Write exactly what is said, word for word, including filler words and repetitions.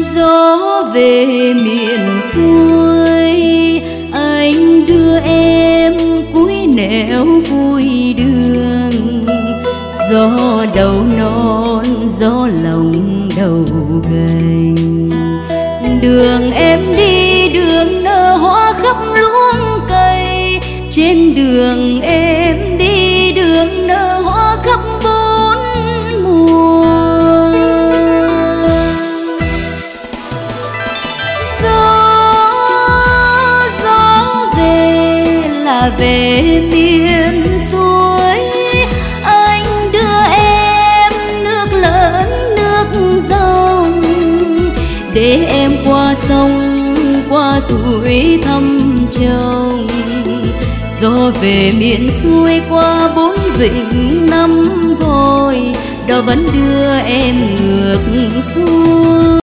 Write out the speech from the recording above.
Gió về miền xuôi, anh đưa em cuối nẻo cuối đường. Gió đầu non, gió lòng đầu gầy. Đường em đi đường nở hoa khắp luống cây. Trên đường em đi đường nở hoa khắp bốn mùa. Gió, gió về là về miền xuôi. Anh đưa em nước lớn nước dòng, để em qua sông qua suối thăm chồng. Gió về miền xuôi qua bốn vịnh năm vội, đó vẫn đưa em ngược xuôi.